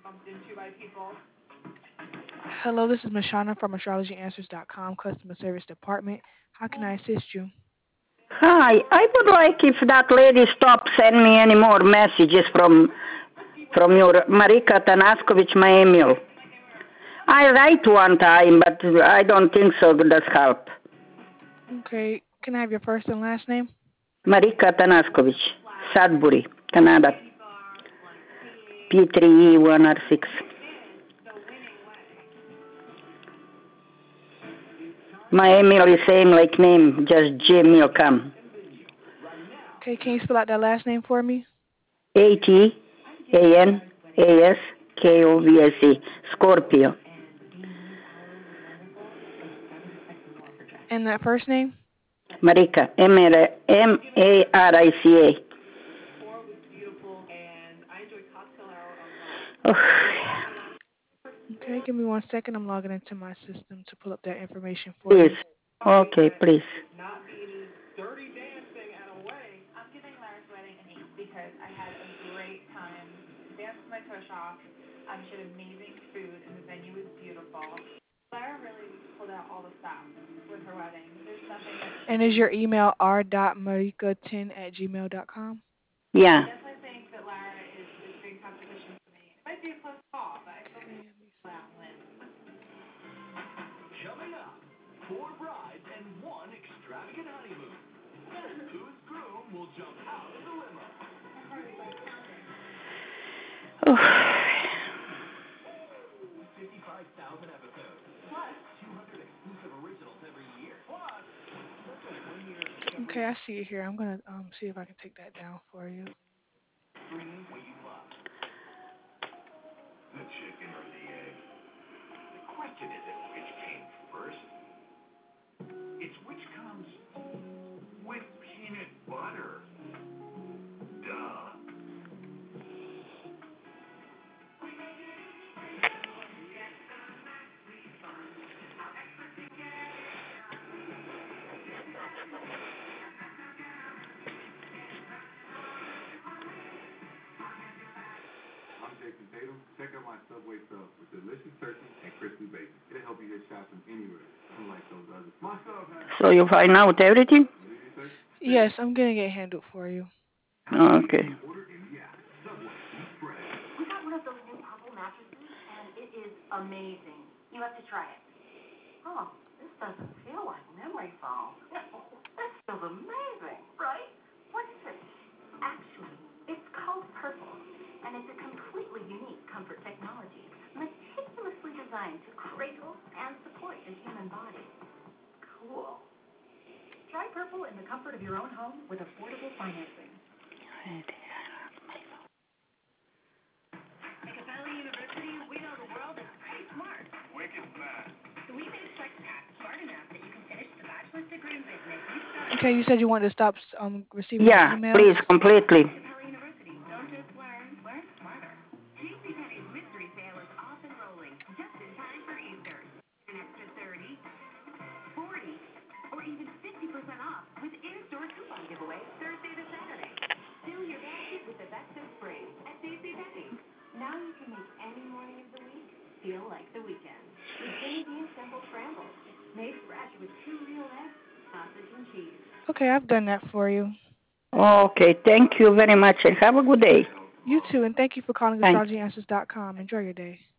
Hello, this is Mashana from AstrologyAnswers.com Customer Service Department. How can I assist you? Hi, I would like if that lady stops sending me any more messages from your Marika Tanaskovic, my email. I write one time, but I don't think so. Does help. Okay, can I have your first and last name? Marika Tanaskovic, Sudbury, Canada, P3E1R6. My email is same like name, just gmail.com. Okay, can you spell out that last name for me? ATANASKOVC, Scorpio. And that first name? Marika, Marica. Oh, Okay, give me 1 second. I'm logging into my system to pull up that information for please. you. Okay, please. And is your email r.marika10@gmail.com? Yeah. Okay, let me see. Coming up, 4 brides and 1 extravagant honeymoon. Whose groom will jump out of the limo? Oh. 55,000 episodes, plus 200 exclusive originals every year. Plus, such a one-year Okay, discovery I see it here. I'm gonna see if I can take that down for you. stream what you love. The chicken or the egg? The question isn't which came first. It's which comes with peanut butter. Duh. I'm Jason Tatum. Check out my Subway sub with delicious turkey and crispy bacon. It'll help you get shopping anywhere, unlike those others. My sub has So you find out everything? Yes, I'm getting it handled for you. Okay. order in the app. Subway, eat bread. We got one of those new Purple mattresses, and it is amazing. You have to try it. Oh, this doesn't feel like memory foam. This feels amazing, right? What is it? Actually, it's called Purple, and it's a completely unique comfort technology, meticulously designed to cradle and support the human body. Cool. Try Purple in the comfort of your own home with affordable financing. At Capella University, we know the world is pretty smart. Wicked fast. So we made FlexPack smart enough that you can finish the bachelor's degree in business you started. Okay, you said you wanted to stop receiving the Yeah, emails. please, completely. Capella University, don't just learn, learn smarter. JCPenney's mystery sale is off and rolling, just in time for Easter. An extra 30, 40, or even 50% off with in-store coupon giveaway Thursday to Saturday. Fill your basket with the best of spring at JCPenney. Now you can make any morning of the week feel like the weekend. With Jimmy Dean Simple Scrambles, made fresh with 2 real eggs, sausage, and cheese. Okay, I've done that for you. Okay, thank you very much and have a good day. You too, and thank you for calling Thanks. AstrologyAnswers.com. Enjoy your day.